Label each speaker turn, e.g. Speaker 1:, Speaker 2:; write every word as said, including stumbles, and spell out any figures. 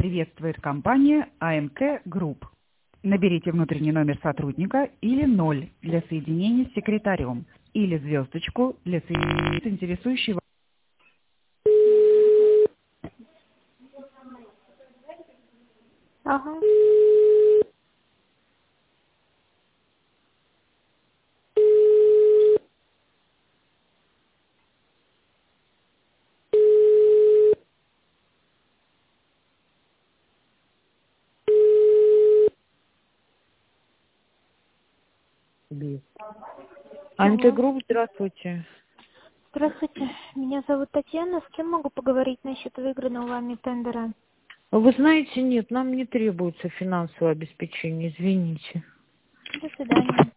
Speaker 1: приветствует компания а эм ка Group. Наберите внутренний номер сотрудника или ноль для соединения с секретарем, или звездочку для соединения с интересующей вас.
Speaker 2: Ага.
Speaker 3: а эм тэ
Speaker 2: Алло.
Speaker 3: Групп, здравствуйте.
Speaker 2: Здравствуйте. Меня зовут Татьяна. С кем могу поговорить насчет выигранного вами тендера?
Speaker 3: Вы знаете, нет, нам не требуется финансовое обеспечение, извините.
Speaker 2: До свидания.